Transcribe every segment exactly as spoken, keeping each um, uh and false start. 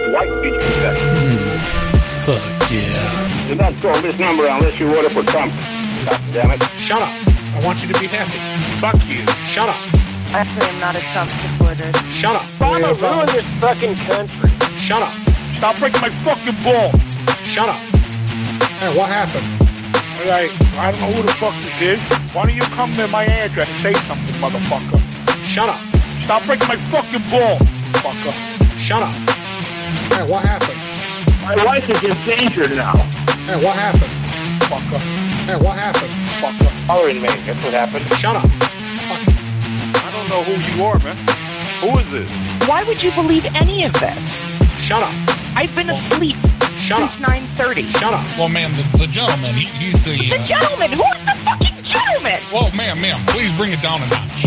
white speech confession. Fuck yeah. Do not call this number unless you order for Trump. God damn it. Shut up. I want you to be happy. Fuck you. Shut up. Actually, I'm not a Trump supporter. Shut up. Obama ruined this fucking country. Shut up. Stop breaking my fucking ball. Shut up. Hey, what happened? Alright, I don't know who the fuck this is. Why don't you come to my address and say something, motherfucker? Shut up. Stop breaking my fucking ball, fucker. Shut up. Hey, what happened? My wife is in danger now. Hey, what happened? Fucker. Hey, what happened? Fucker. Following me, that's what happened. Shut up. Fuck. I don't know who you are, man. Who is this? Why would you believe any of this? Shut up. I've been asleep Shut since up. nine thirty. Shut up. Well, ma'am, the, the gentleman, he, he's the... The Uh, gentleman! Who is the fucking gentleman? well, ma'am, ma'am, please bring it down a notch.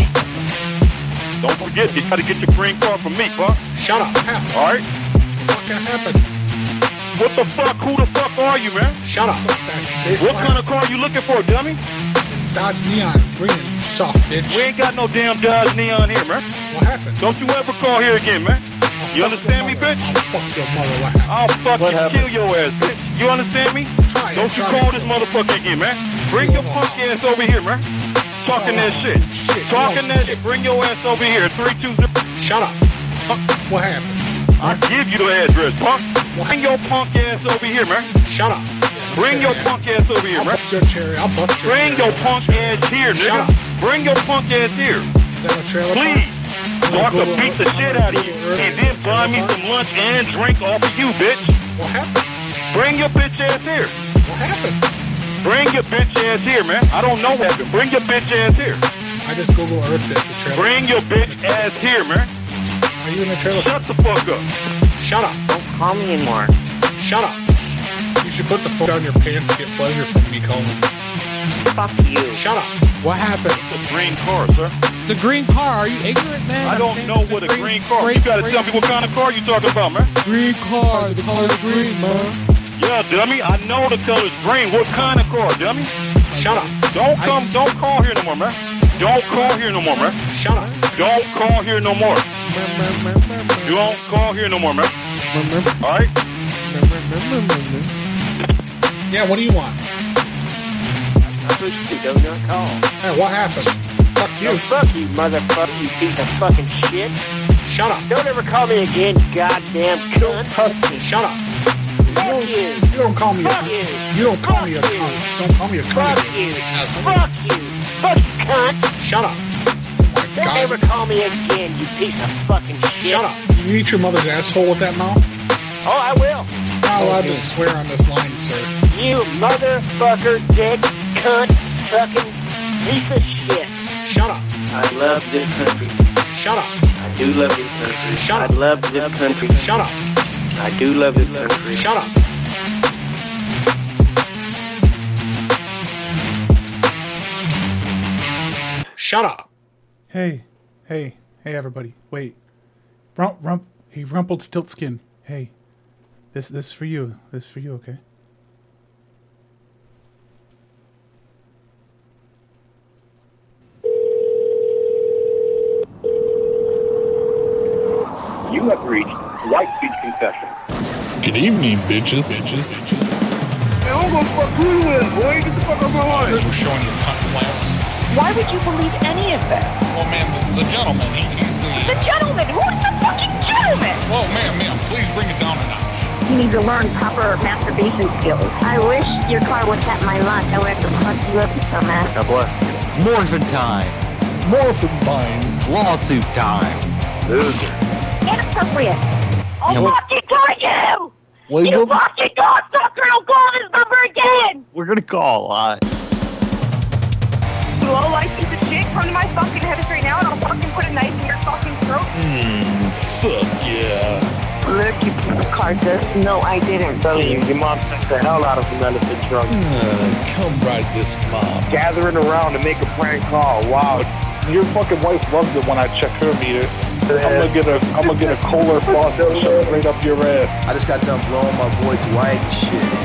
Don't forget, you gotta get your green card from me, fuck. Shut up. What happened? Alright? What fucking happened? What the fuck? Who the fuck are you, man? Shut up. What kind of car you looking for, dummy? Dodge Neon green, soft bitch. We ain't got no damn Dodge Neon here, man. What happened? Don't you ever call here again, man. I'll You fuck understand me, your mother. bitch? I'll fuck your mother. What happened? I'll fucking happened? kill your ass, bitch. You understand me? Try it, Don't you try call it. this motherfucker again, man. Bring your Oh. punk ass over here, man. Talking that shit. Shit. Talking Oh, that shit. Bring your ass over here. Three two zero. Shut up. What happened? I'll give you the address, punk. What? Bring your punk ass over here, man. Shut up. Bring your punk ass over here, I'll man. bust your cherry. I'll bust your Bring cherry your on punk that cherry. ass here, Shut nigga. up. Bring your punk ass here. Is that a trailer Please. park? So I can Google beat the Earth. shit I'm out gonna of you. Google Earth. And then buy me Trailer park? some lunch and drink off of you, bitch. What happened? Bring your bitch ass here. What happened? Bring your bitch ass here, man. I don't know what happened. Bring your bitch ass here. I just Google Earth it. The trailer. Bring your bitch ass here, man. Are you in the trailer park? Shut the fuck up. Shut up. Don't call me anymore. Shut up. You should put the phone down your pants to get pleasure from me calling. Fuck you. Shut up. What happened? It's a green car, sir. It's a green car. Are you ignorant, man? I I'm don't saying know it's what a green car. green- You gotta green- tell me what kind of car you talking about, man. Green car. The color green, man. Yeah, dummy. I know the color's green. What kind of car, dummy? Shut up. Don't I come. just- Don't call here no more, man. Don't call here no more, man. Shut up. Don't call here no more. Don't call here no more, man. All right? Yeah, what do you want? I pushed you, do not call. Hey, what happened? Fuck you. No, fuck you, motherfucker, you piece of fucking shit. Shut up. Don't ever call me again, goddamn cunt. Fuck me. Shut up. Fuck you. You don't call me a Fuck cunt. you. You don't call Fuck me a you. cunt. Don't call me a cunt Fuck again. you. Asshole. Fuck you. Fuck you, cunt. Shut up. Oh Don't my ever God. call me again, you piece of fucking shit. Shut up. You eat your mother's asshole with that mouth? Oh, I will. Not allowed to swear on this line, sir. You motherfucker, dick, cunt, sucking piece of shit. Shut up. I love this country. Shut up. I do love this country. Shut I up. love this country. Shut up. I do love this country. Shut up. Shut up. Hey, hey, hey, everybody. Wait. Rump, rump. Hey, Rumpelstiltskin. Hey. This, this is for you. This is for you, okay? You have reached white speech confession. Good evening, bitches. Bitches. Man, I'm gonna fuck who you is, boy. Get the fuck out of my line. We're showing your cunt flaps. Why would you believe any of this? Well, ma'am, the, the gentleman, he, he's The the... gentleman! Who is the fucking gentleman? Well, ma'am, ma'am, please bring it down a notch. You need to learn proper masturbation skills. I wish your car was at my lot. I would have to fuck you up, you dumbass. God bless you. It's morphin' time. Morphin' time. Lawsuit time. Inappropriate. I'll Yeah, fucking kill you! Wait, You what? fucking cocksucker! Don't call this number again! We're gonna call a lot. You low life piece of shit, come to my fucking head right now and I'll fucking put a knife in your fucking throat. Mmm, fuck yeah. Look, you piece of carcass. No, I didn't. telling you, your mom sucks the hell out of a medicine drunk. Uh, come ride this mom. Gathering around to make a prank call. Wow. Your fucking wife loves it when I check her meter. I'm gonna get a, I'm gonna get a Kohler faucet and shove it right up your ass. I just got done blowing my boy Dwight and shit.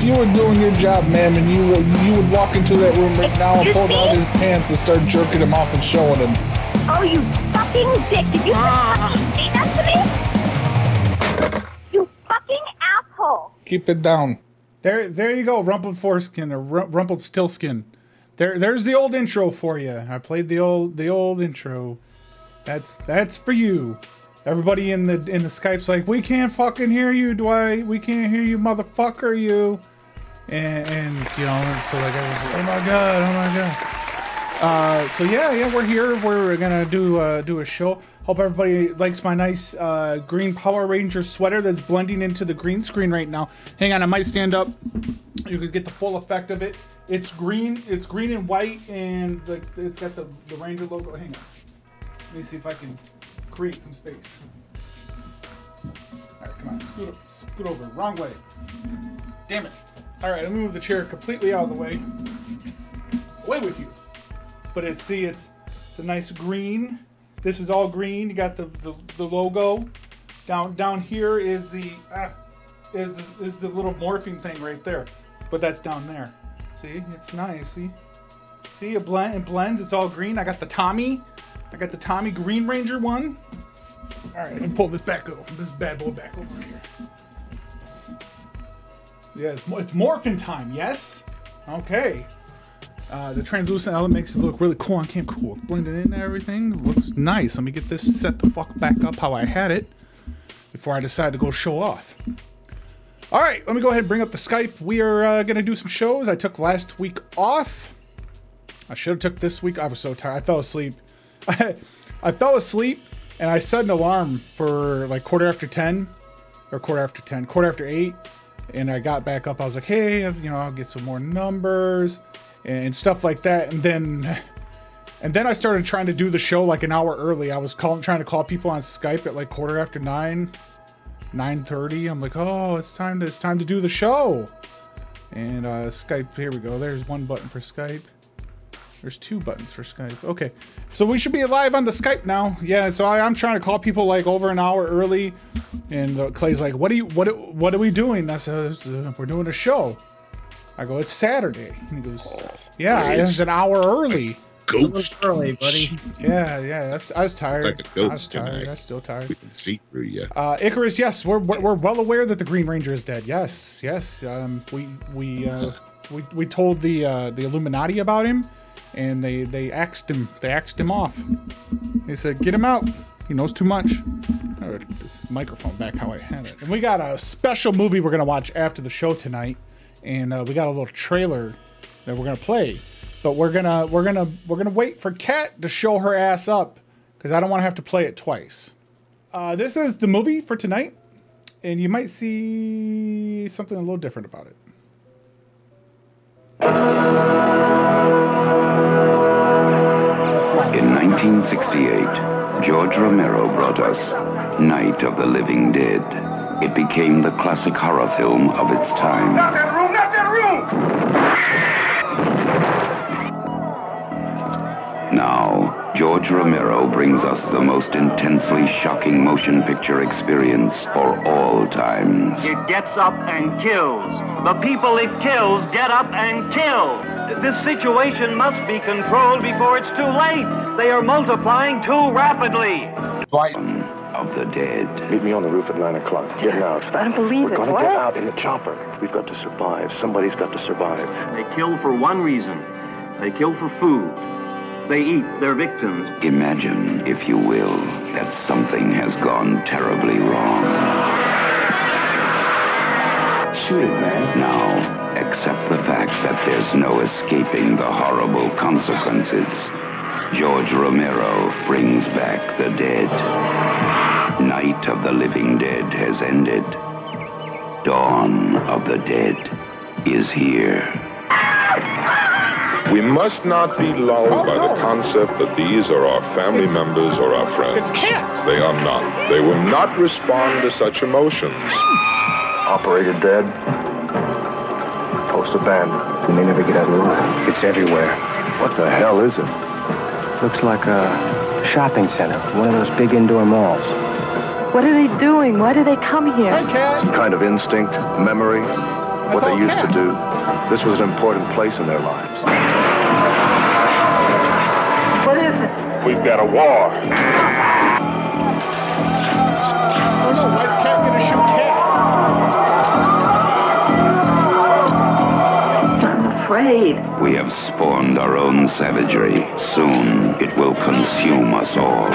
you were doing your job, ma'am, and you would, you would walk into that room right now and pull down his pants and start jerking him off and showing him. Oh, you fucking dick. Did you fucking say that to me? You fucking asshole. Keep it down. There, there you go, Rumpled Foreskin or R- Rumpled Stillskin. There, there's the old intro for you. I played the old, the old intro. That's, that's for you. Everybody in the in the Skype's like, we can't fucking hear you, Dwight. We can't hear you, motherfucker, you. And, and you know, so like, everyone's, oh my god, oh my god. Uh, so yeah, yeah, we're here. We're gonna do uh, do a show. Hope everybody likes my nice uh, green Power Ranger sweater that's blending into the green screen right now. Hang on, I might stand up. You can get the full effect of it. It's green. It's green and white, and the, it's got the, the Ranger logo. Hang on. Let me see if I can create some space. All right, come on, scoot up, scoot over. Wrong way. Damn it. All right, let me move the chair completely out of the way. Away with you. But it's see, it's it's a nice green. This is all green. You got the, the, the logo. Down down here is the ah, is is the little morphing thing right there. But that's down there. See, it's nice. See, see, it blend it blends. It's all green. I got the Tommy. I got the Tommy Green Ranger one. All right, let me pull this back over. This bad boy back over here. Yeah, it's it's morphin time. Yes. Okay. Uh, the translucent element makes it look really cool on cam. Cool. Blending in and everything. Looks nice. Let me get this set the fuck back up how I had it before I decide to go show off. Alright, let me go ahead and bring up the Skype. We are uh, going to do some shows. I took last week off. I should have took this week. I was so tired. I fell asleep. I, I fell asleep and I set an alarm for like quarter after ten. Or quarter after ten. Quarter after eight. And I got back up. I was like, hey, you know, I'll get some more numbers and stuff like that, and then and then I started trying to do the show like an hour early. I was calling, trying to call people on Skype at like quarter after nine, nine thirty. I'm like, oh, it's time to it's time to do the show. And uh, Skype, here we go. There's one button for Skype. There's two buttons for Skype. Okay, so we should be live on the Skype now. Yeah, so I, I'm trying to call people like over an hour early, and uh, Clay's like, what are you what what are we doing? I said, uh, we're doing a show. I go, it's Saturday. And he goes, yeah, it's it's an hour early. Ghost early, buddy. Yeah, yeah, that's, I was tired. Like a ghost I was tired. tonight. I'm still tired. We can see through you. Uh, Icarus, yes, we're, we're we're well aware that the Green Ranger is dead. Yes, yes. Um, we we uh, we we told the uh, the Illuminati about him, and they they axed him. They axed him off. They said, get him out. He knows too much. All right, this microphone back how I had it. And we got a special movie we're gonna watch after the show tonight. And uh, we got a little trailer that we're gonna play, but we're gonna we're gonna we're gonna wait for Kat to show her ass up because I don't want to have to play it twice. Uh, this is the movie for tonight, and you might see something a little different about it. In nineteen sixty-eight, George Romero brought us Night of the Living Dead. It became the classic horror film of its time. Not that room! Not that room! Now, George Romero brings us the most intensely shocking motion picture experience for all times. It gets up and kills. The people it kills get up and kill. This situation must be controlled before it's too late. They are multiplying too rapidly. Right. Of the dead. Meet me on the roof at nine o'clock. Getting out. I don't believe We're it. gonna What? get out in the chopper. We've got to survive. Somebody's got to survive. They kill for one reason. They kill for food. They eat their victims. Imagine, if you will, that something has gone terribly wrong. Shoot it, man. Now, accept the fact that there's no escaping the horrible consequences. George Romero brings back the dead. Night of the Living Dead has ended. Dawn of the Dead is here. We must not be lulled oh, by no. the concept that these are our family it's, members or our friends. It's Cat. They are not. They will not respond to such emotions. Operator dead. Post abandoned. We may never get out of the room. It's everywhere. What the hell is it? Looks like a shopping center, one of those big indoor malls. What are they doing? Why do they come here? Hi, Cat. Some kind of instinct, memory. That's what they all used Cat. to do. This was an important place in their lives. What is it? We've got a war. Oh no, why's Cat gonna shoot Cat? I'm afraid. We have spawned our own savagery. Soon it will consume us all.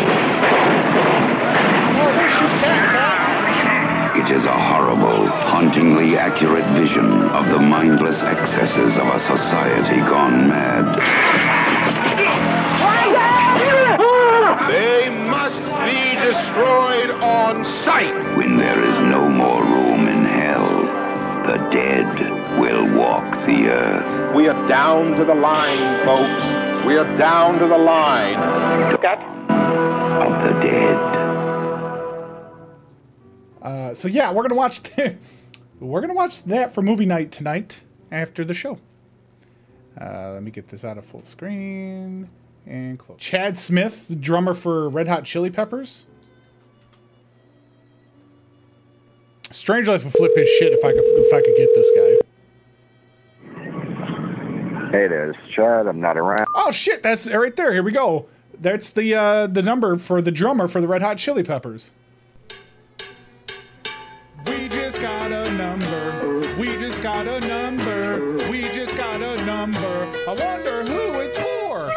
No, don't shoot Cat, Cat. It is a horrible, hauntingly accurate vision of the mindless excesses of a society gone mad. They must be destroyed on sight. When there is no more room in hell, the dead will walk the earth. We are down to the line, folks. We are down to the line. Of the dead. Uh, so yeah, we're gonna watch the, we're gonna watch that for movie night tonight after the show. Uh, let me get this out of full screen and close. Chad Smith, the drummer for Red Hot Chili Peppers. Strange Life would flip his shit if I could if I could get this guy. Hey there, it's Chad. I'm not around. Oh shit, that's right there. Here we go. That's the uh, the number for the drummer for the Red Hot Chili Peppers. We just got a number. We just got a number. We just got a number. I wonder who it's for.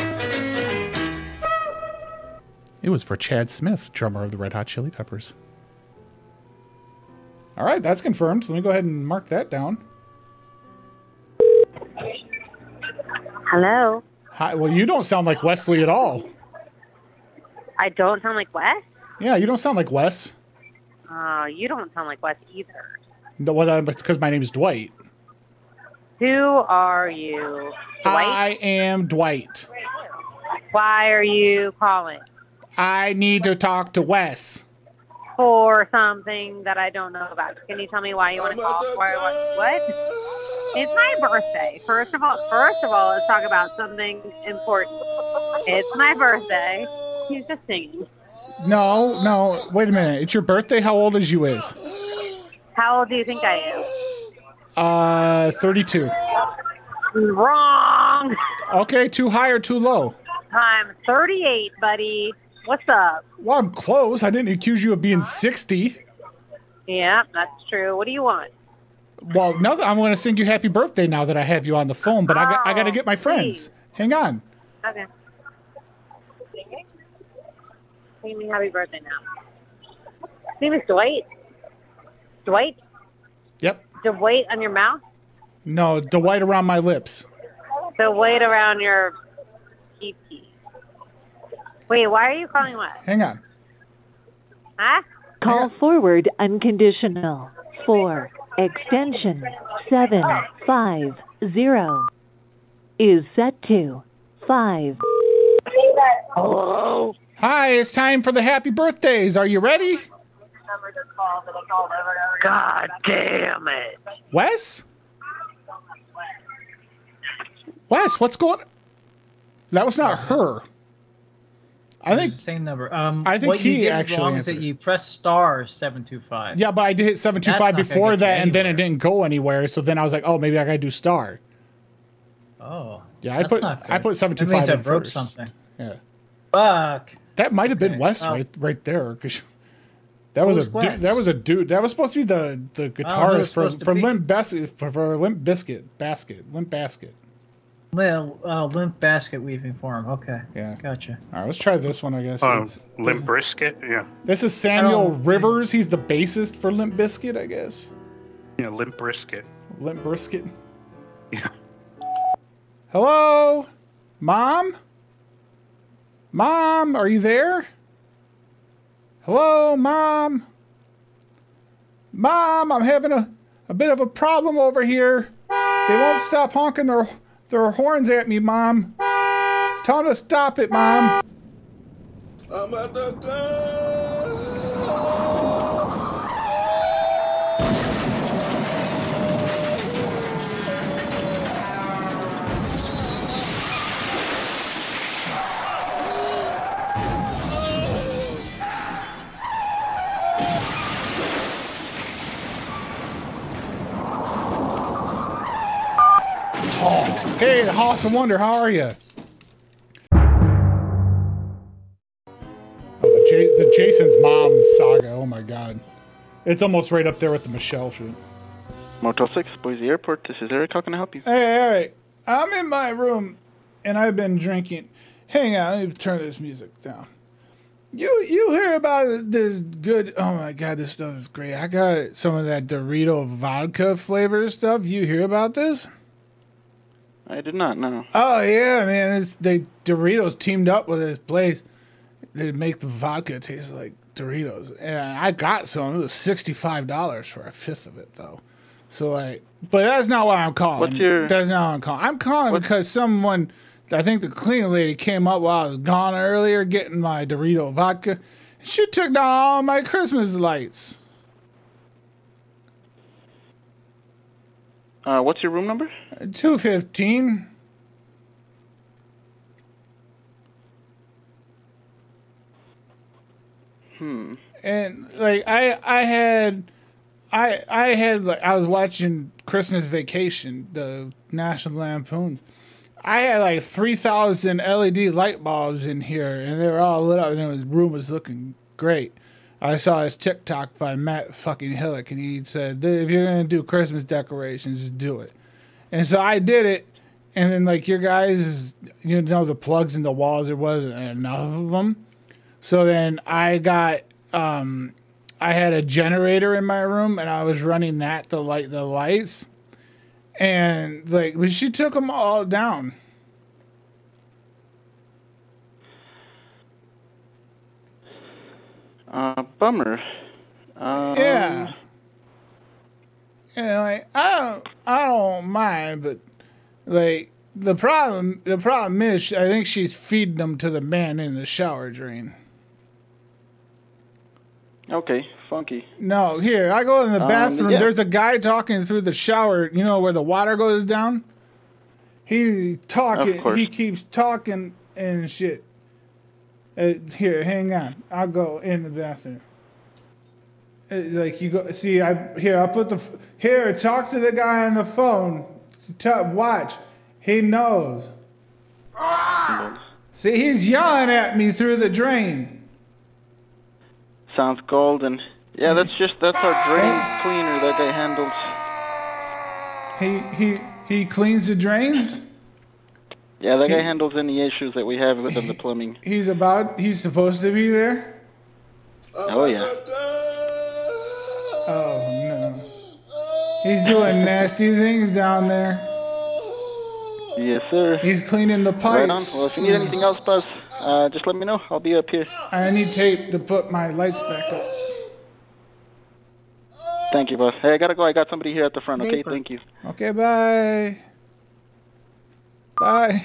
It was for Chad Smith, drummer of the Red Hot Chili Peppers. All right, that's confirmed. Let me go ahead and mark that down. Hello. Hi. Well, you don't sound like Wesley at all. I don't sound like Wes? Yeah, you don't sound like Wes. Uh, you don't sound like Wes either. No, well, uh, it's because my name is Dwight. Who are you? Dwight? I am Dwight. Why are you calling? I need to talk to Wes. For something that I don't know about. Can you tell me why you want to call? Why, what? What? It's my birthday. First of all, first of all, let's talk about something important. It's my birthday. He's just singing. No, no. Wait a minute. It's your birthday? How old is you is? How old do you think I am? Uh, thirty-two. Wrong. Okay, too high or too low? I'm thirty-eight, buddy. What's up? Well, I'm close. I didn't accuse you of being sixty. Yeah, that's true. What do you want? Well, now that I'm going to sing you happy birthday now that I have you on the phone, but I got I got to get my friends. Hang on. Okay. Sing me happy birthday now. His name is Dwight. Dwight? Yep. Dwight on your mouth? No, the white around my lips. Dwight around your pee-pee. Wait, why are you calling what? Hang on. Huh? Call forward unconditional. Four. Extension seven five zero is set to five. Hello? Hi, it's time for the happy birthdays. Are you ready? God damn it. Wes? Wes, what's going on? That was not her. I think the same number. Um, I think what he you did actually wrong is that answered. you pressed star seven two five. Yeah, but I did hit seven two five That's not before gonna get you that, and then it anywhere. didn't go anywhere. So then I was like, oh, maybe I gotta do star. Oh. Yeah, I that's put not good. I put seven two That means five I in broke first. something. Yeah. Fuck. That might have been Okay, Wes well- right right there, because that was a Who's dude, Wes? that was a dude. That was supposed to be the the who guitarist it's for supposed to for be. Limp Biscuit for, for Limp Biscuit Basket Limp Basket. Well, uh, limp basket weaving form. Okay. Yeah. Gotcha. All right, let's try this one, I guess. Oh, It's- Limp Brisket? Yeah. This is Samuel Oh. Rivers. He's the bassist for Limp Bizkit, I guess. Yeah, Limp Brisket. Limp Brisket. Yeah. Hello? Mom? Mom, are you there? Hello, Mom? Mom, I'm having a, a bit of a problem over here. They won't stop honking their, their horns at me, Mom. Tell them to stop it, Mom. I'm at the Hollis and Wonder, how are you? Oh, the, J- the Jason's mom saga. Oh my god, it's almost right up there with the Michelle shit. Motel six, Boise Airport. This is Eric. How can I help you? Hey, Eric, I'm in my room and I've been drinking. Hang on, let me turn this music down. You you hear about this good? Oh my god, this stuff is great. I got some of that Dorito vodka flavor stuff. You hear about this? I did not know. Oh yeah, man. It's they Doritos teamed up with this place. They make the vodka taste like Doritos, and I got some. It was sixty-five dollars for a fifth of it, though. So like, but that's not why I'm calling. What's your? That's not why I'm calling. I'm calling what? because someone, I think the cleaning lady came up while I was gone earlier getting my Dorito vodka. She took down all my Christmas lights. Uh, what's your room number? two fifteen. Hmm. And like I I had I I had like I was watching Christmas Vacation, the National Lampoons. I had like three thousand L E D light bulbs in here, and they were all lit up, and the room was looking great. I saw his TikTok by Matt fucking Hillick, and he said, if you're gonna do Christmas decorations, just do it. And so I did it, and then like your guys, you know, the plugs in the walls, there wasn't enough of them. So then I got, um, I had a generator in my room, and I was running that to light the lights. And like, but she took them all down. Uh, bummer. Um, yeah. Yeah, like I don't, I don't mind, but like the problem, the problem is, I think she's feeding them to the man in the shower drain. Okay, funky. No, here, I go in the bathroom. Um, yeah. There's a guy talking through the shower, you know, where the water goes down? He talking, he keeps talking and shit. Uh, here, hang on. I'll go in the bathroom. Uh, like, you go, see, I, here, I'll put the, here, talk to the guy on the phone. T- watch. He knows. See, he's yelling at me through the drain. Sounds golden. Yeah, that's just, that's our drain cleaner that guy handles. He he he cleans the drains? Yeah, that he, guy handles any issues that we have within the plumbing. He's about, he's supposed to be there? Oh, yeah. Oh, no. He's doing nasty things down there. Yes, sir. He's cleaning the pipes. Right on. Well, if you need anything else, Buzz, uh, just let me know. I'll be up here. I need tape to put my lights back up. Thank you, Buzz. Hey, I gotta go. I got somebody here at the front, okay? Thank you. Okay, bye. Bye.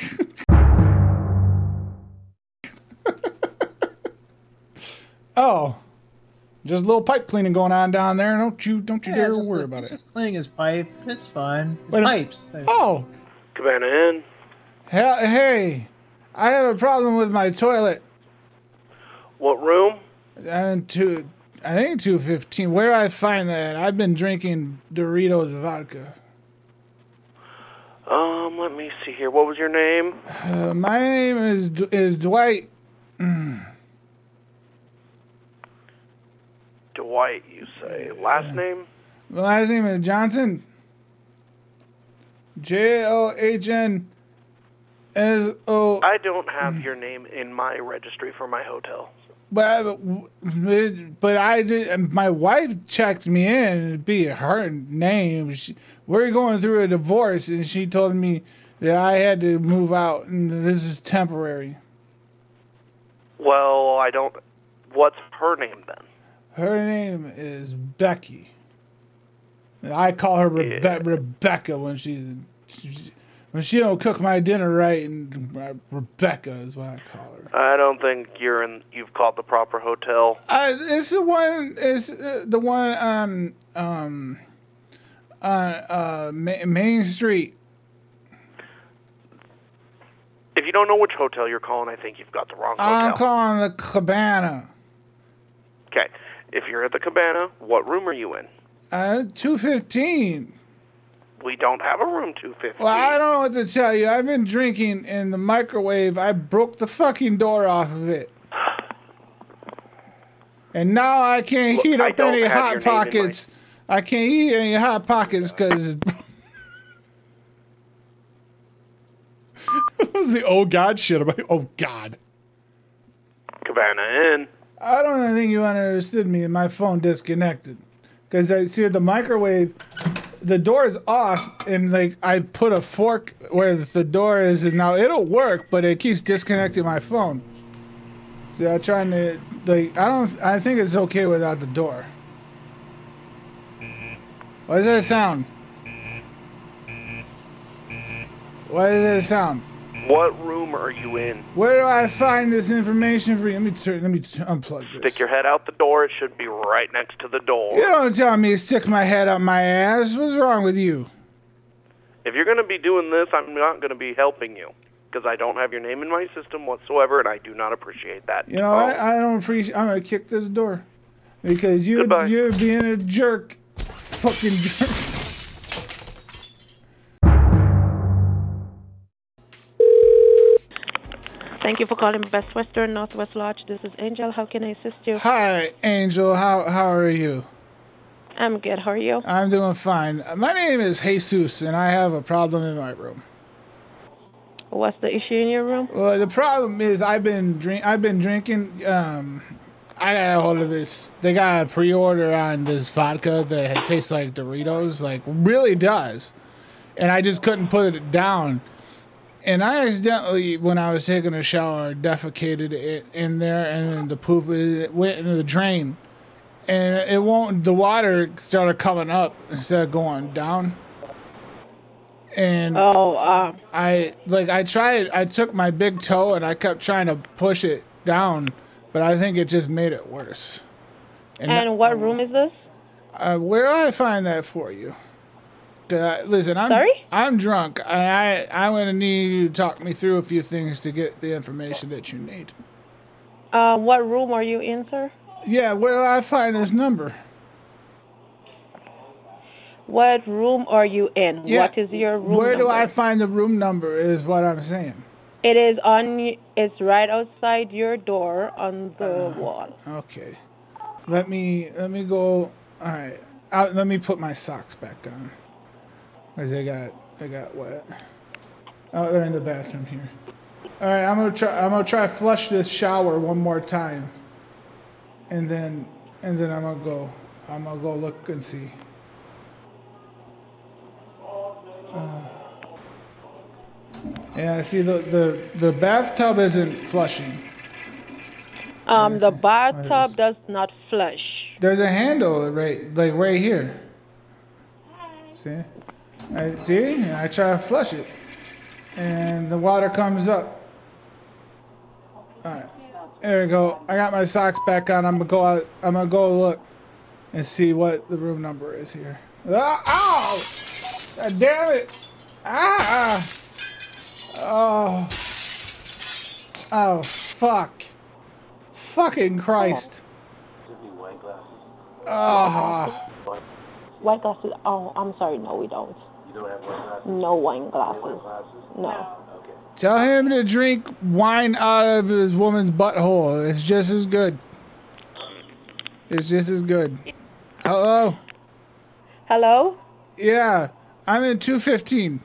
Oh. Just a little pipe cleaning going on down there. Don't you don't you yeah, dare just worry a, about it. Just cleaning his pipe. It's fine. His Wait a- pipes. Oh. Cabana Inn. Hey, hey, I have a problem with my toilet. What room? And two, I think two fifteen. Where do I find that? I've been drinking Doritos vodka. Um, let me see here. What was your name? Uh, my name is is Dwight. Dwight, you say. Last name? My last name is Johnson. J O H N S O. I don't have your name in my registry for my hotel. But but I did. My wife checked me in. It'd be her name. She, we're going through a divorce, and she told me that I had to move out, and this is temporary. Well, I don't. What's her name then? Her name is Becky. I call her Rebe- Yeah. Rebecca when she's she, when she don't cook my dinner right, and Rebecca is what I call her. I don't think you're in. You've called the proper hotel. Uh, it's the one. It's uh, the one on um on uh Ma- Main Street. If you don't know which hotel you're calling, I think you've got the wrong hotel. I'm calling the Cabana. Okay. If you're at the Cabana, what room are you in? Uh, two fifteen. we don't have a room two fifty. Well, I don't know what to tell you. I've been drinking in the microwave. I broke the fucking door off of it. And now I can't Look, heat I up don't any have hot your name in my- pockets. I can't eat any hot pockets because That was the oh god shit about oh god. Cabana Inn. I don't even think you understood me and my phone disconnected. Because I see the microwave, the door is off, and like I put a fork where the door is, and now it'll work, but it keeps disconnecting my phone. See, I'm trying to like I don't I think it's okay without the door. What does that sound? What does that sound? What room are you in? Where do I find this information for you? Let me turn, let me t- unplug this. Stick your head out the door. It should be right next to the door. You don't tell me to stick my head up my ass. What's wrong with you? If you're going to be doing this, I'm not going to be helping you. Because I don't have your name in my system whatsoever, and I do not appreciate that. You know, I, I don't appreciate. I'm gonna kick this door because you Goodbye. you're being a jerk, fucking jerk. Thank you for calling Best Western Northwest Lodge. This is Angel. How can I assist you? Hi, Angel. How how are you? I'm good. How are you? I'm doing fine. My name is Jesus, and I have a problem in my room. What's the issue in your room? Well, the problem is I've been drink I've been drinking. Um, I got a hold of this. They got a pre-order on this vodka that tastes like Doritos, like really does, and I just couldn't put it down. And I accidentally, when I was taking a shower, defecated it in there, and then the poop it went into the drain, and it won't. The water started coming up instead of going down. And oh, uh, I like I tried. I took my big toe and I kept trying to push it down, but I think it just made it worse. And, and what room is this? Uh, where do I find that for you? Uh, listen, I'm Sorry? I'm drunk, and I I'm gonna need you to talk me through a few things to get the information that you need. Uh, what room are you in, sir? Yeah, where do I find this number? What room are you in? Yeah, what is your room Where number? do I find the room number is what I'm saying. It is on. It's right outside your door on the Uh, wall. Okay. Let me let me go. All right. Out, let me put my socks back on. Cause they got they got wet. Oh, they're in the bathroom here. All right. I'm gonna try. I'm gonna try to flush this shower one more time. And then and then I'm gonna go. I'm gonna go look and see. Uh, yeah. See the the the bathtub isn't flushing. Um, the bathtub does not flush. There's a handle right, like right here. See? I see. And I try to flush it, and the water comes up. All right. There we go. I got my socks back on. I'm gonna go out. I'm gonna go look and see what the room number is here. Ah, ow! God damn it! Ah! Oh! Oh! Fuck! Fucking Christ! Ah! White glasses? Oh, I'm sorry. No, we don't. You don't have wine glasses? No wine glasses. No wine glasses? No. Okay. Tell him to drink wine out of his woman's butthole. It's just as good. It's just as good. Hello? Hello? Yeah, I'm in two fifteen.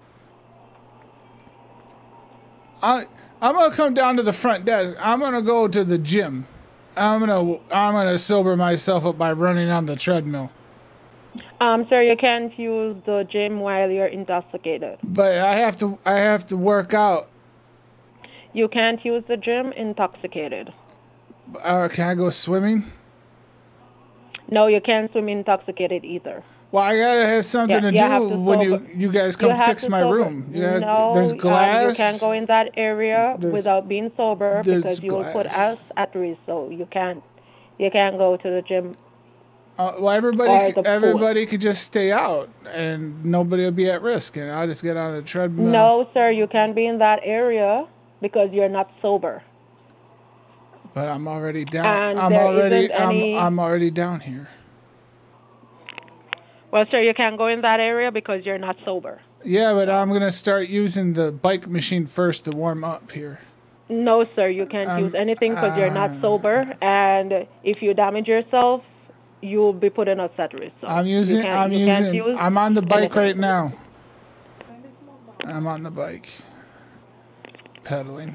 I I'm gonna come down to the front desk. I'm gonna go to the gym. I'm gonna I'm gonna sober myself up by running on the treadmill. Um, sir, you can't use the gym while you're intoxicated. But I have to I have to work out. You can't use the gym intoxicated. Uh, can I go swimming? No, you can't swim intoxicated either. Well, I gotta have something yeah, to you do have to when sober. you you guys come you fix my sober. room. You gotta, no, there's glass. Um, you can't go in that area There's, without being sober because you will put us at risk. So you can't you can't go to the gym. Uh, well, everybody could, everybody could just stay out and nobody will be at risk, and I'll just get on the treadmill. No, sir, you can't be in that area because you're not sober. But I'm already down. And I'm there already isn't any... I'm I'm already down here. Well, sir, you can't go in that area because you're not sober. Yeah, but I'm gonna start using the bike machine first to warm up here. No, sir, you can't Um, use anything because you're not uh, sober, and if you damage yourself, you'll be put in a set risk. So I'm you using. can't, I'm you can't using. use I'm on the bike anything. right now. I'm on the bike. Pedaling.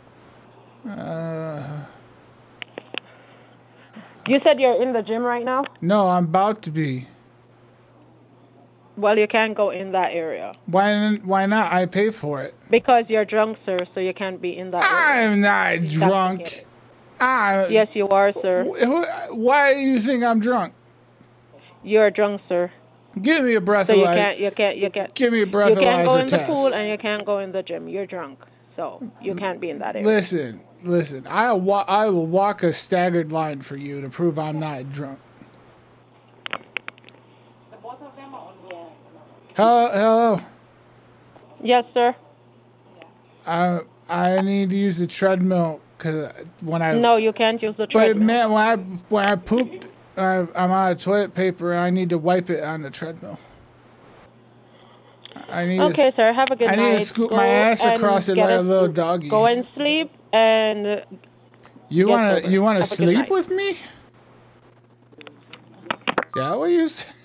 Uh, You said you're in the gym right now? no, I'm about to be. Well, you can't go in that area. Why? Why not? I pay for it. Because you're drunk, sir, so you can't be in that area. I'm not drunk. I, Yes, you are, sir. wh- Why do you think I'm drunk? You're drunk, sir. Give me a breathalyzer. So you can't, you can't, you can't. Give me a You can't go breathalyzer in the test. pool and you can't go in the gym. You're drunk, so you can't be in that area. Listen, listen. I wa- I will walk a staggered line for you to prove I'm not drunk. Hello, hello. Yes, sir. I I need to use the treadmill because when I No, you can't use the but treadmill. man, when I when I pooped, I, I'm out of toilet paper. And I need to wipe it on the treadmill. I need Okay, to, sir. Have a good I night. need to scoop Go my ass and across it get like a a- little doggy. Go and sleep and. You get wanna sober. you wanna Have a good sleep night. with me? Yeah, what you say?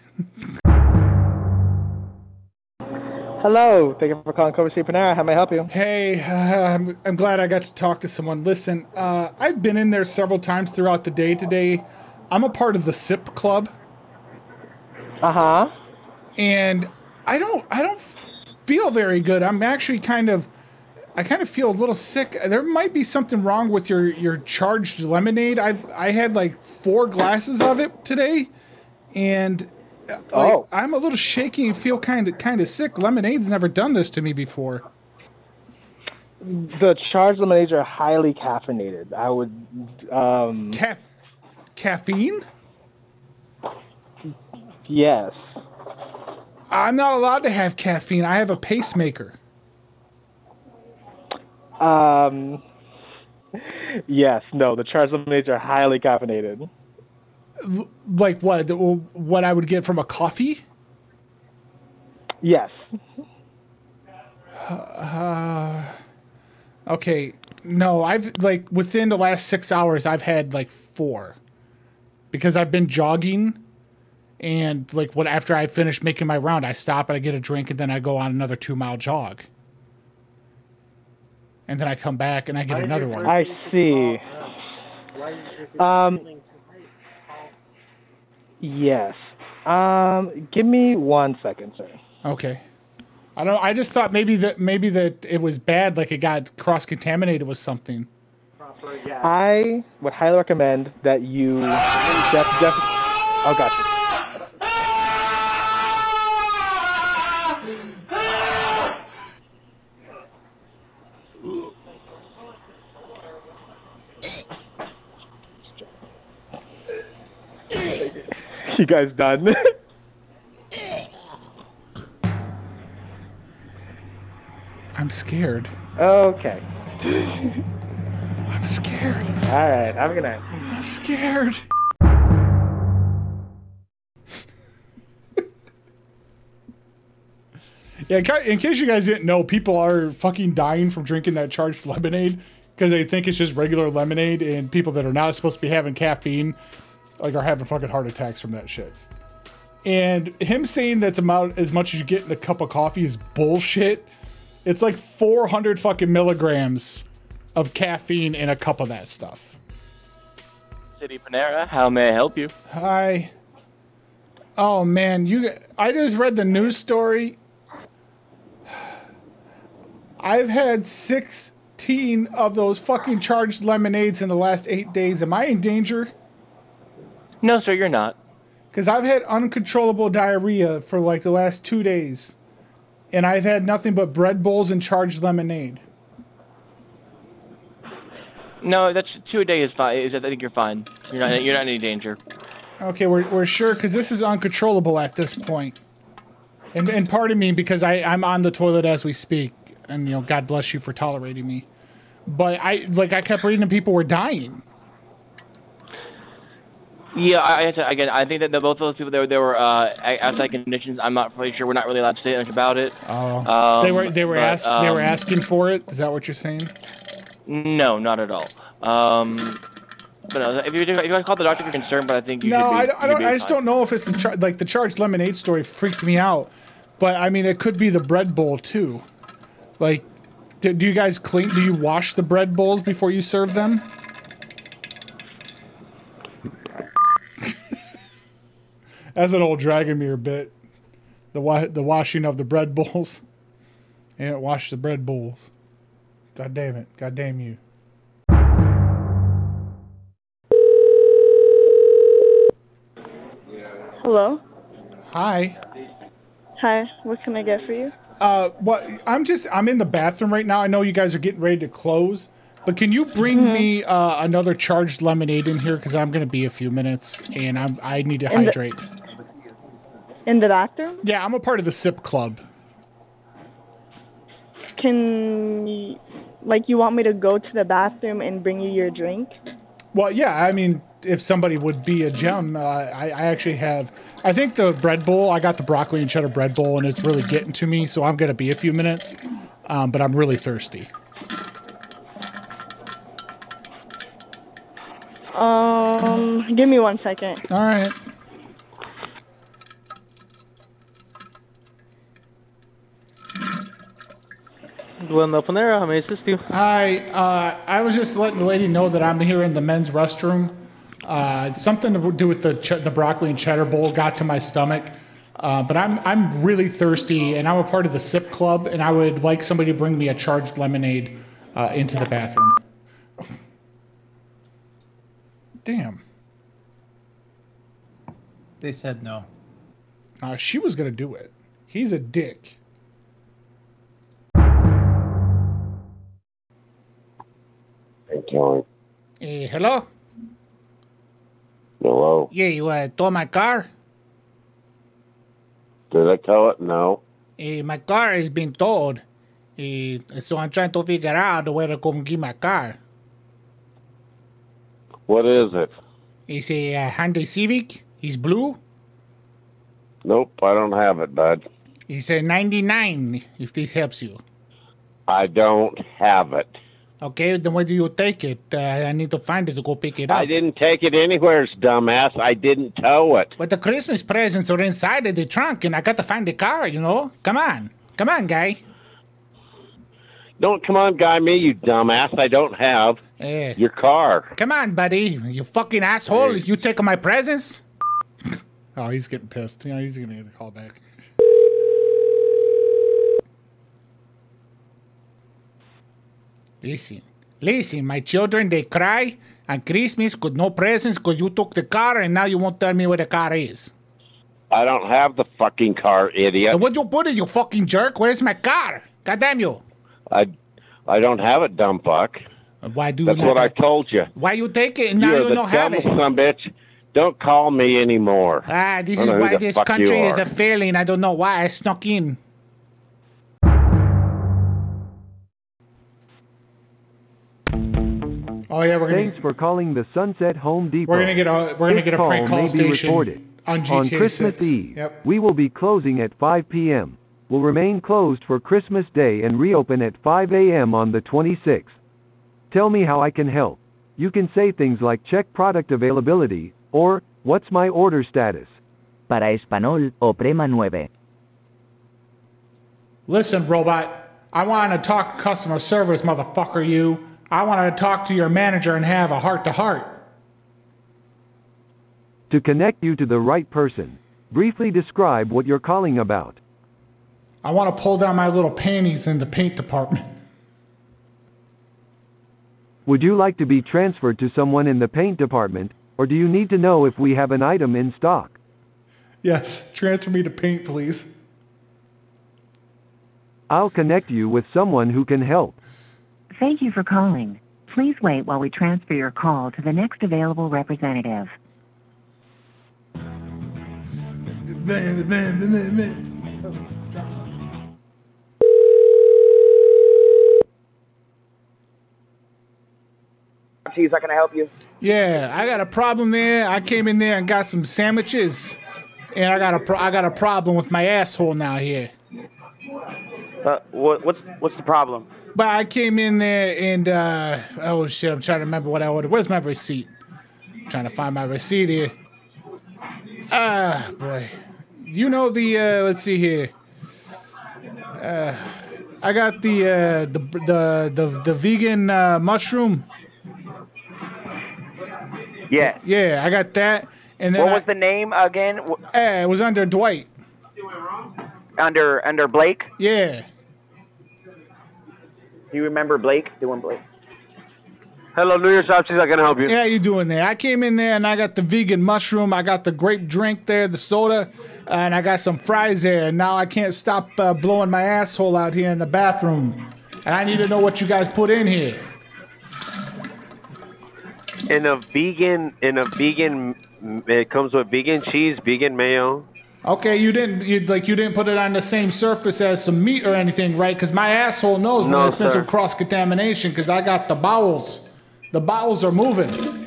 Hello, thank you for calling Cobra C Panera. How may I help you? Hey, uh, I'm, I'm glad I got to talk to someone. Listen, uh, I've been in there several times throughout the day today. I'm a part of the S I P club. Uh huh. And I don't I don't feel very good. I'm actually kind of I kind of feel a little sick. There might be something wrong with your, your charged lemonade. I've I had like four glasses of it today, and like Oh. I'm a little shaky and feel kind of kind of sick. Lemonade's never done this to me before. The charged lemonades are highly caffeinated. I would. Um, Ca- caffeine? Yes. I'm not allowed to have caffeine. I have a pacemaker. Um. Yes. No. The charged lemonades are highly caffeinated. L- Like what? The- What I would get from a coffee? Yes. Uh, okay. No, I've like within the last six hours, I've had like four because I've been jogging, and like what after I finish making my round, I stop and I get a drink, and then I go on another two mile jog, and then I come back and I get another one. I see. Um. Yes. Um. Give me one second, sir. Okay. I don't. I just thought maybe that maybe that it was bad, like it got cross contaminated with something. I would highly recommend that you def, def, oh, gotcha. You guys done? I'm scared. Okay. I'm scared. All right. Have a good night. I'm scared. Yeah, in case you guys didn't know, people are fucking dying from drinking that charged lemonade because they think it's just regular lemonade, and people that are not supposed to be having caffeine like are having fucking heart attacks from that shit. And him saying that's about as much as you get in a cup of coffee is bullshit. It's like four hundred fucking milligrams of caffeine in a cup of that stuff. City Panera, how may I help you? Hi. Oh man, you I just read the news story. I've had sixteen of those fucking charged lemonades in the last eight days. Am I in danger? No, sir, you're not. Because I've had uncontrollable diarrhea for like the last two days. And I've had nothing but bread bowls and charged lemonade. No, that's two a day is fine. Is I think you're fine. You're not. You're not in any danger. Okay, we're we're sure because this is uncontrollable at this point. And and pardon me because I I'm on the toilet as we speak, and you know God bless you for tolerating me. But I like I kept reading that people were dying. Yeah, I, I again, I think that the, both of those people, they, were- they were uh, outside conditions. I'm not really sure. We're not really allowed to say much about it. Oh, Um, they were they were but, ask, they were um, asking for it. Is that what you're saying? No, not at all. Um, but no, if you if you want to call the doctor if you're concerned, but I think you No, should be. I don't. I, you should don't, be I just fine. don't know if it's the char- like the charged lemonade story freaked me out, but I mean it could be the bread bowl too. Like, do, do you guys clean? Do you wash the bread bowls before you serve them? That's an old Dragomir bit. The wa- the washing of the bread bowls. Yeah, wash the bread bowls. God damn it. God damn you. Hello. Hi. Hi. What can I get for you? Uh, what? I'm just. I'm in the bathroom right now. I know you guys are getting ready to close, but can you bring Mhm. me uh, another charged lemonade in here? Because I'm gonna be a few minutes, and I'm. I need to In the- hydrate. In the bathroom? Yeah, I'm a part of the Sip Club. Can y- like you want me to go to the bathroom and bring you your drink? Well, yeah. I mean, if somebody would be a gem, uh, I, I actually have. I think the bread bowl. I got the broccoli and cheddar bread bowl, and it's really getting to me. So I'm gonna be a few minutes, um, but I'm really thirsty. Um, give me one second. All right. Glenn Open Air, how may I assist you? Hi, uh, I was just letting the lady know that I'm here in the men's restroom. Uh, something to do with the ch- the broccoli and cheddar bowl got to my stomach, uh, but I'm I'm really thirsty, and I'm a part of the Sip Club, and I would like somebody to bring me a charged lemonade uh, into the bathroom. Damn. They said no. Uh, she was gonna do it. He's a dick. Hey, Kelly. Hey, hello? Hello. Yeah, you uh, stole my car? Did I tell it? No. Eh, my car has been towed. Eh, so I'm trying to figure out where to come get my car. What is it? It's a uh, Hyundai Civic. It's blue. Nope, I don't have it, bud. It's a ninety-nine, if this helps you. I don't have it. Okay, then where do you take it? Uh, I need to find it to go pick it up. I didn't take it anywhere, dumbass. I didn't tow it. But the Christmas presents are inside of the trunk, and I got to find the car, you know? Come on. Come on, guy. Don't come on, guy me, you dumbass. I don't have Eh. your car. Come on, buddy. You fucking asshole. You taking my presents? Oh, he's getting pissed. You know, he's going to get a call back. Listen. Listen, my children, they cry on Christmas because no presents because you took the car and now you won't tell me where the car is. I don't have the fucking car, idiot. Then where'd you put it, you fucking jerk? Where's my car? God damn you. I, I don't have it, dumb fuck. Why do you That's not what I have- told you. Why you take it and now you are you the don't have dumbest it? son of a bitch. Don't call me anymore. Ah, this I is don't know who why the this fuck country you is are. a failing. I don't know why I snuck in. Oh yeah, we're gonna Thanks for calling the Sunset Home Depot. we're gonna get a we're gonna This get a prank call call may be station recorded. on G T A On Christmas six. Eve, Yep. we will be closing at five p.m. We'll remain closed for Christmas Day and reopen at five a.m. on the twenty-sixth. Tell me how I can help. You can say things like check product availability or what's my order status. Para español, oprima nueve. Listen, robot. I want to talk customer service, motherfucker. You. I want to talk to your manager and have a heart to heart. To connect you to the right person, briefly describe what you're calling about. I want to pull down my little panties in the paint department. Would you like to be transferred to someone in the paint department, or do you need to know if we have an item in stock? Yes, transfer me to paint, please. I'll connect you with someone who can help. Thank you for calling. Please wait while we transfer your call to the next available representative. Cheese. How can I help you? Yeah, I got a problem there. I came in there and got some sandwiches, and I got a pro- I got a problem with my asshole now here. Uh, what, what's what's the problem? But I came in there and uh, oh shit, I'm trying to remember what I ordered. Where's my receipt? I'm trying to find my receipt here. Ah, boy. You know the uh, let's see here. Uh, I got the uh, the the the the vegan uh, mushroom. Yeah. Yeah, I got that. And then What was I, the name again? Eh, it was under Dwight. Under under Blake? Yeah. Do you remember Blake? Doing Blake. Hello, New Year's Shop Cheese. How can I help you? Yeah, you doing there? I came in there and I got the vegan mushroom. I got the grape drink there, the soda, and I got some fries there. And now I can't stop uh, blowing my asshole out here in the bathroom. And I need to know what you guys put in here. In a vegan, in a vegan, it comes with vegan cheese, vegan mayo. Okay, you didn't you, like you didn't put it on the same surface as some meat or anything, right? Because my asshole knows when No, there's been sir. some cross contamination. Because I got the bowels. The bowels are moving.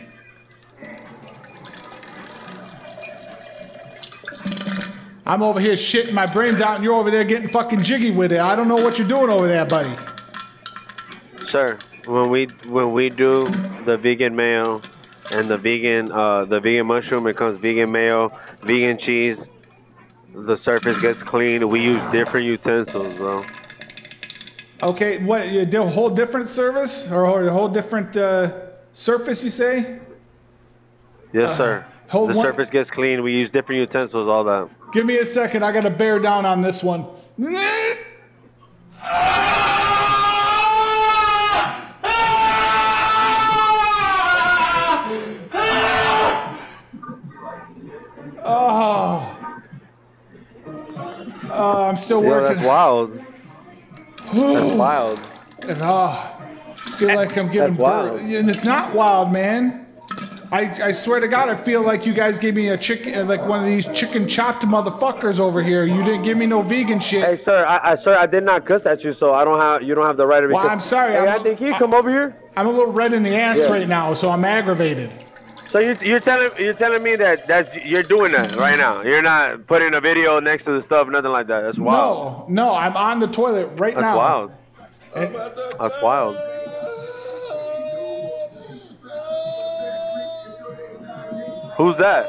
I'm over here shitting my brains out, and you're over there getting fucking jiggy with it. I don't know what you're doing over there, buddy. Sir, when we when we do the vegan mayo and the vegan uh the vegan mushroom, it comes vegan mayo, vegan cheese. The surface gets clean. We use different utensils, bro. Okay, what? You do a whole different service or a whole different uh, surface? You say? Yes, Uh, sir. hold The one- surface gets clean. We use different utensils, all that. Give me a second. I gotta bear down on this one. Oh. Uh, I'm still Yo, working. that's wild. That's wild. And, oh, I feel like I'm giving That's wild. birth. And it's not wild, man. I, I swear to God, I feel like you guys gave me a chicken, like one of these chicken chopped motherfuckers over here. You didn't give me no vegan shit. Hey, sir, I, I sir, I did not cuss at you, so I don't have you don't have the right to be. Well, I'm sorry. Hey, I'm, Anthony, can you come over here? I'm a little red in the ass Yeah. right now, so I'm aggravated. So you're, you're telling you're telling me that that's you're doing that right now. You're not putting a video next to the stuff, nothing like that. That's wild. No, no, I'm on the toilet right That's now. wild. And- That's wild. Who's that?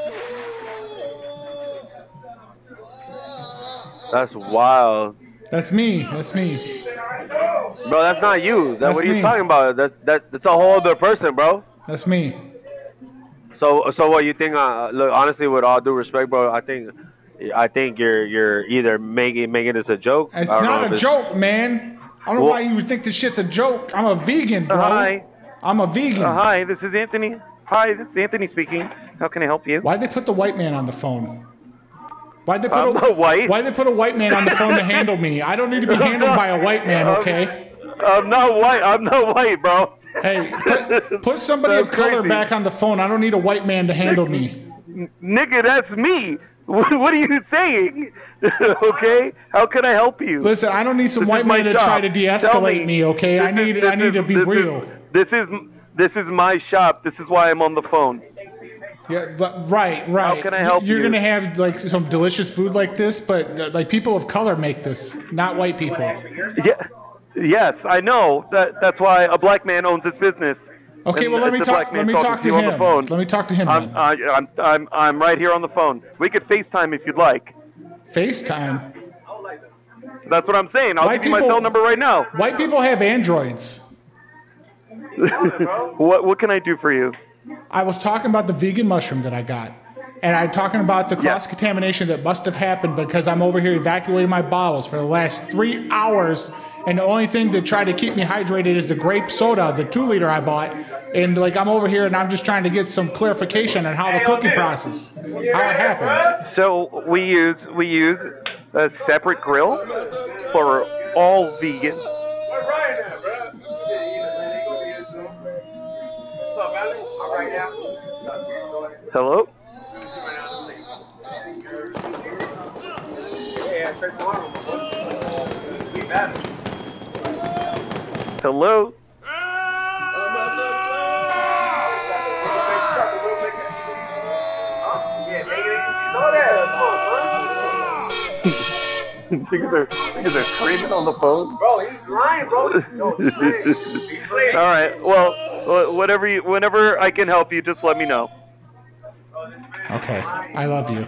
That's wild. That's me. That's me. Bro, that's not you. That, That's what are you me. talking about? That's that, that's a whole other person, bro. That's me. So so what you think? Uh, look, honestly, with all due respect, bro, I think I think you're you're either making making this a joke. It's I don't know not if a it's- joke, man. I don't know Well- why you would think this shit's a joke. I'm a vegan, bro. Uh, hi. I'm a vegan. Uh, hi, this is Anthony. Hi, this is Anthony speaking. How can I help you? Why'd they put the white man on the phone? Why'd they put I'm a not white. Why'd they put a white man on the phone to handle me? I don't need to be handled by a white man, okay? I'm not white. I'm not white, bro. Hey, put, put somebody of That's color crazy. back on the phone. I don't need a white man to handle me. Nigga, that's me. What, what are you saying? Okay? How can I help you? Listen, I don't need some This white is my man to shop. try to Tell de-escalate me, okay? I This is- need this I need is- to be this is- real. This is this is my shop. This is why I'm on the phone. Yeah, but- right, right. How can I help You're you? gonna have like some delicious food like this, but uh, like people of color make this, not white people. Yeah. Yes, I know. That that's why a black man owns this business. Okay, And well let me it's a talk. black man Let me talking talk to you on him. the phone. Let me talk to him. I'm, then. I, I'm I'm I'm right here on the phone. We could FaceTime if you'd like. FaceTime. That's what I'm saying. I'll White give you my people- cell number right now. White people have androids. What what can I do for you? I was talking about the vegan mushroom that I got. And I'm talking about the cross contamination that must have happened because I'm over here evacuating my bottles for the last three hours. And the only thing to try to keep me hydrated is the grape soda, the two liter I bought. And like I'm over here and I'm just trying to get some clarification on how the cooking process, how it happens. So we use we use a separate grill for all vegans. Hello? Hello? Niggas are, niggas are screaming on the phone. Bro, he's lying, bro. All right. Well, wh- whatever you, whenever I can help you, just let me know. Okay. I love you.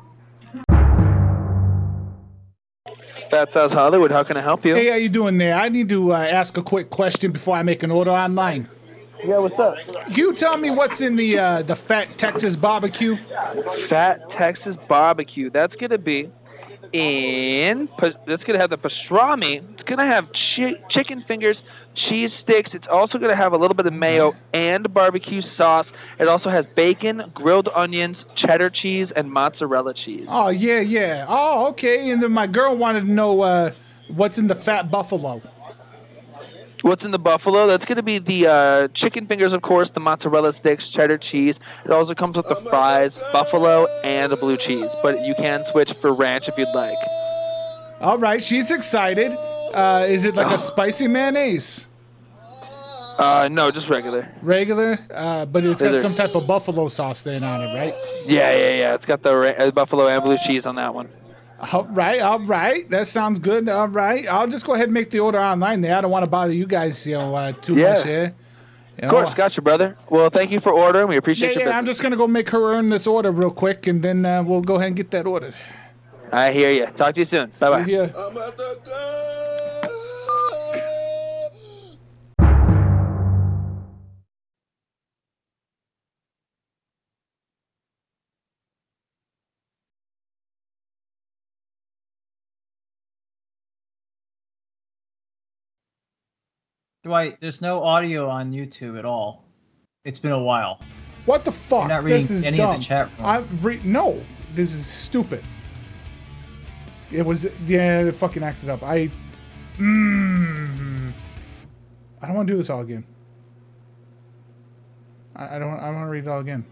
Fat Sauce Hollywood, how can I help you? Hey, how you doing there? I need to uh, ask a quick question before I make an order online. Yeah, what's up? You tell me what's in the uh, the Fat Texas barbecue. Fat Texas barbecue. That's gonna be in. That's gonna have the pastrami. It's gonna have chi- chicken fingers, cheese sticks. It's also gonna have a little bit of mayo and barbecue sauce. It also has bacon, grilled onions, cheddar cheese, and mozzarella cheese. Oh yeah, yeah. Oh okay. And then my girl wanted to know uh, what's in the Fat Buffalo. What's in the buffalo? That's going to be the uh, chicken fingers, of course, the mozzarella sticks, cheddar cheese. It also comes with the fries, buffalo, and the blue cheese. But you can switch for ranch if you'd like. All right, she's excited. Uh, is it like a spicy mayonnaise? Uh, no, just regular. Regular? Uh, but it's got Regular. some type of buffalo sauce then on it, right? Yeah, yeah, yeah. It's got the ra- uh, buffalo and blue cheese on that one. All right, all right. That sounds good. All right. I'll just go ahead and make the order online there. I don't want to bother you guys, you know, uh, too Yeah. much here. You Of course, know. gotcha, brother. Well, thank you for ordering. We appreciate Yeah, your yeah. business. I'm just gonna go make her earn this order real quick, and then uh, we'll go ahead and get that ordered. I hear you. Talk to you soon. Bye-bye. See ya. Dwight, there's no audio on YouTube at all. It's been a while. What the fuck? You're not reading This is any dumb. of the chat room. I'm re- no, this is stupid. It was yeah, it fucking acted up. I mm, I don't want to do this all again. I, I don't. I want to read it all again.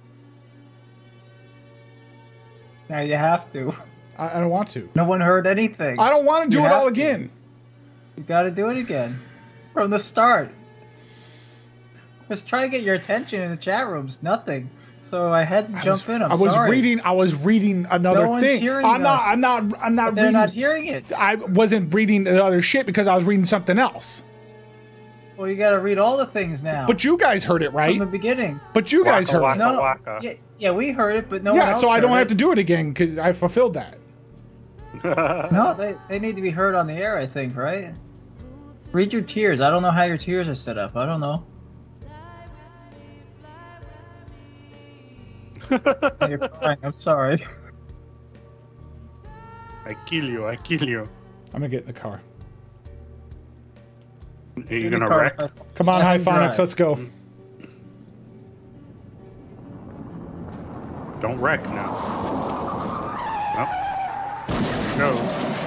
Now you have to. I, I don't want to. No one heard anything. I don't want to do You it have all to. again. You gotta do it again. From the start. Just try to get your attention in the chat rooms. Nothing. So I had to I jump was, in. I'm I was sorry. reading. I was reading another No one's thing. hearing I'm not. us. I'm not. I'm not But they're reading. not hearing it. I wasn't reading the other shit because I was reading something else. Well, you gotta read all the things now. But you guys heard it, right? From the beginning. But you guys heard it. No. Yeah, yeah, we heard it, but no one yeah, else so I don't heard have it. to do it again because I fulfilled that. No, they, they need to be heard on the air, I think, right? Read your tiers. I don't know how your tiers are set up. I don't know. You're crying. I'm sorry. I kill you, I kill you. I'm gonna get in the car. Are you gonna wreck? Come on, Let him Hyphonics, drive. let's go. Don't wreck now. Nope. Go.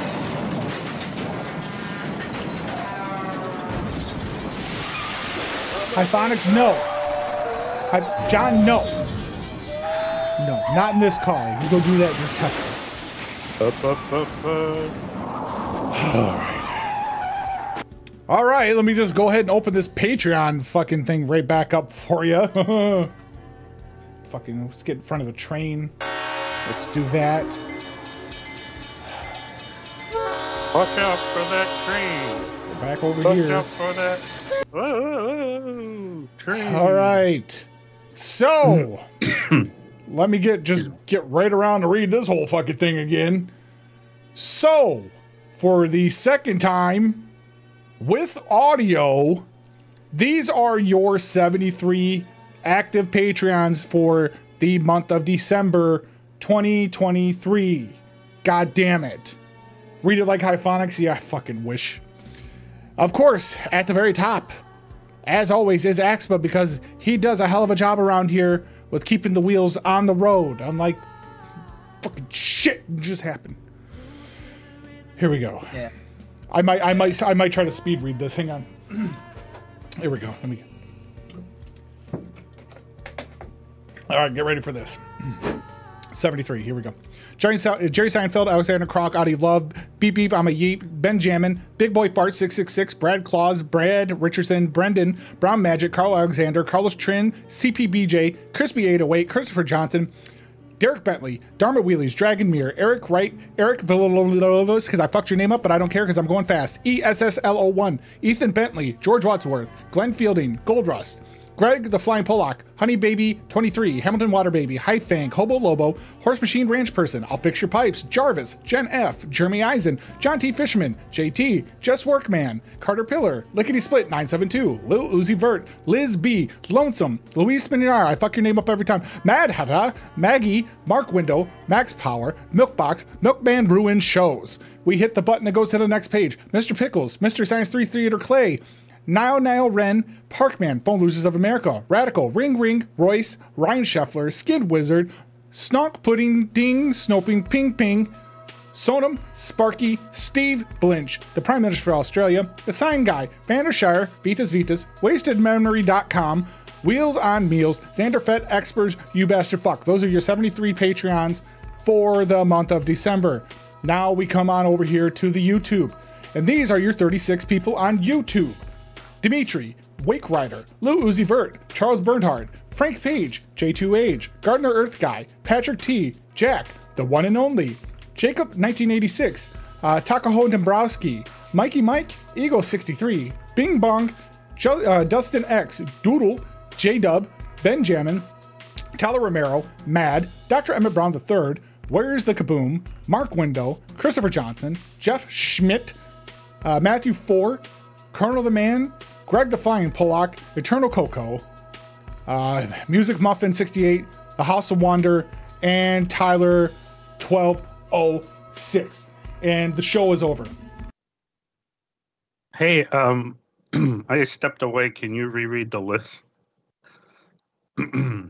Hyphonics, no. Hy- John, no. No, not in this car. You go do that in your Tesla. Up, up, up, up. Alright. Alright, let me just go ahead and open this Patreon fucking thing right back up for you. Fucking, let's get in front of the train. Let's do that. Watch out for that train. Go back over Watch here. out for that. Whoa, whoa, whoa, train. Alright. So, let me get just get right around to read this whole fucking thing again. So, for the second time with audio, these are your seventy-three active Patreons for the month of December twenty twenty-three. God damn it. Read it like Hyphonics? Yeah, I fucking wish. Of course, at the very top, as always, is Axpa because he does a hell of a job around here with keeping the wheels on the road. Unlike fucking shit just happened. Here we go. Yeah. I might, I might, I might try to speed read this. Hang on. Here we go. Let me. All right, get ready for this. seventy-three. Here we go. Jerry, Jerry Seinfeld, Alexander Croc, Audie Love, Beep Beep, I'm a Yeep, Benjamin, Big Boy Fart six six six, Brad Claus, Brad Richardson, Brendan, Brown Magic, Carl Alexander, Carlos Trin, C P B J, Crispy eight oh eight, Christopher Johnson, Derek Bentley, Dharma Wheelies, Dragon Mirror, Eric Wright, Eric Villalobos, because I fucked your name up, but I don't care because I'm going fast. E S S L O one, Ethan Bentley, George Wadsworth, Glenn Fielding, Gold Rust, Greg the Flying Pollock, Honey Baby twenty-three, Hamilton Water Baby, High Fang, Hobo Lobo, Horse Machine Ranch Person, I'll Fix Your Pipes, Jarvis, Jen F, Jeremy Eisen, John T. Fishman, J T, Jess Workman, Carter Pillar, Lickety Split nine seven two, Lil Uzi Vert, Liz B, Lonesome, Louise Spinnar, I fuck your name up every time, Mad Hava, Maggie, Mark Window, Max Power, Milkbox, Milkman Ruin Shows. We hit the button that goes to the next page. Mister Pickles, Mister Science three Theater Clay, Nile Nile Ren, Parkman, Phone Losers of America, Radical, Ring Ring, Royce, Ryan Scheffler, Skid Wizard, Snog Pudding, Ding, Snoping, Ping Ping, Sonam, Sparky, Steve Blinch, the Prime Minister for Australia, The Sign Guy, Vandershire, Vitas Vitas, Wasted Memory dot com, Wheels on Meals, Xander Fett, Expers, You Bastard Fuck. Those are your seventy-three Patreons for the month of December. Now we come on over here to the YouTube. And these are your thirty-six people on YouTube. Dimitri, Wake Rider, Lou Uzi Vert, Charles Bernhard, Frank Page, J two Age, Gardner Earth Guy, Patrick T, Jack, the one and only, Jacob nineteen eighty-six, uh, Takaho Dombrowski, Mikey Mike, Ego sixty-three, Bing Bong, jo- uh, Dustin X, Doodle, J-Dub, Benjamin, Tyler Romero, Mad, Doctor Emmett Brown the third, Where's the Kaboom, Mark Window, Christopher Johnson, Jeff Schmidt, uh, Matthew Four, Colonel the Man, Greg the Flying Pollock, Eternal Coco, uh, Music Muffin sixty-eight, The House of Wonder, and Tyler twelve oh six. And the show is over. Hey, um, I stepped away. Can you reread the list?